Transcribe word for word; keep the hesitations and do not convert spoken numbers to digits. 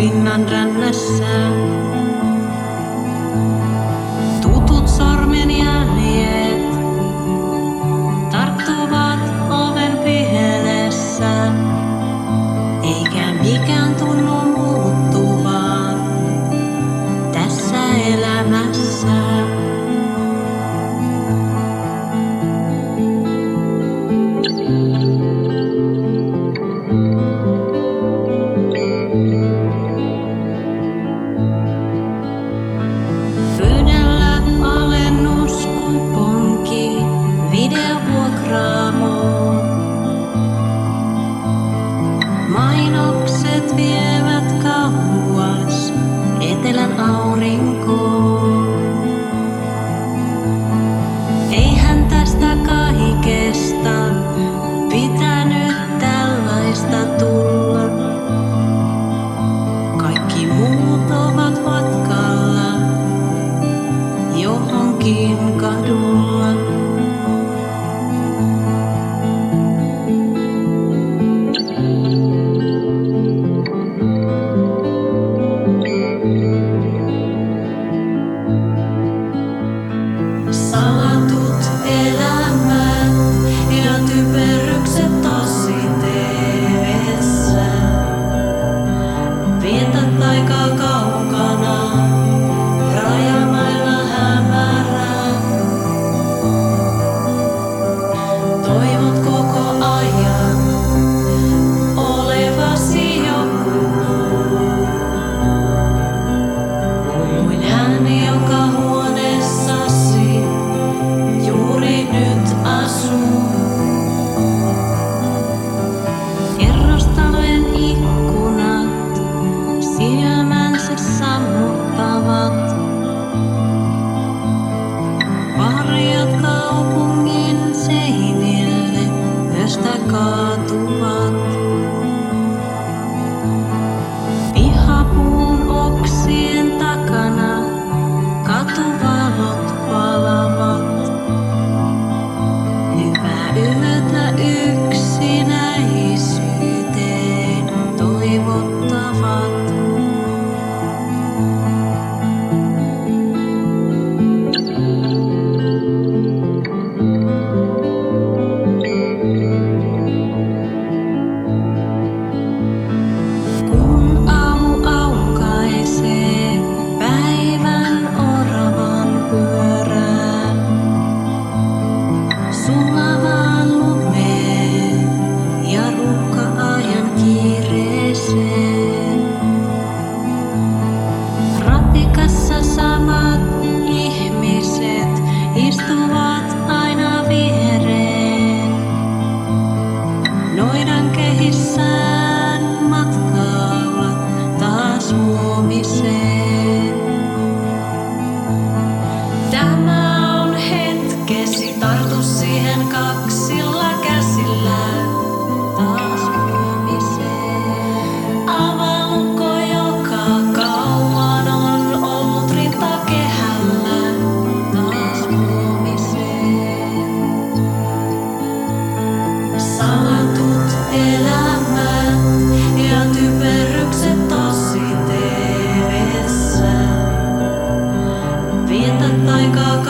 pinnan rännässä. Tutut sormenjäljet tarttuvat oven pielessä, eikä mikään tunnu muuttuvan tässä elämässä. Mainokset vievät kauas etelän aurinkoon. Eihän tästä kaikesta pitänyt tällaista tulla. Kaikki muut ovat matkalla johonkin kadulla. Salatut elämät ja typerrykset tosi teevessä. Vietät aikaa kaukana, rajamailla hämärää. Toivot koko ajan olevasi joku kuin ääni, joka huoneessasi juuri nyt asuu. Kerrostalojen ikkunat silmänsä sammuttavat. Varjot kaupungin seinille yöstä kaatuvat. Pihapuun oksien takana katuvalot palavat. Hyvää yötä yksinäisyyteen toivottavat. Kun aamu aukaisee päivän oravan pyörää, sulavaan lumeen ja ruuhka-ajan kiireeseen. Ratikassa samat ihmiset istuvat aina viereen. Noidan kehissään matkaavat taas huomiseen. Tämä on hetkesi, tartu siihen kaksilla käsillä taas huomiseen. Avalukko, joka kauan on ollut rintakehällä taas huomiseen. Salatut elämät ja typerrykset tosi teevessä. Vietät aikaa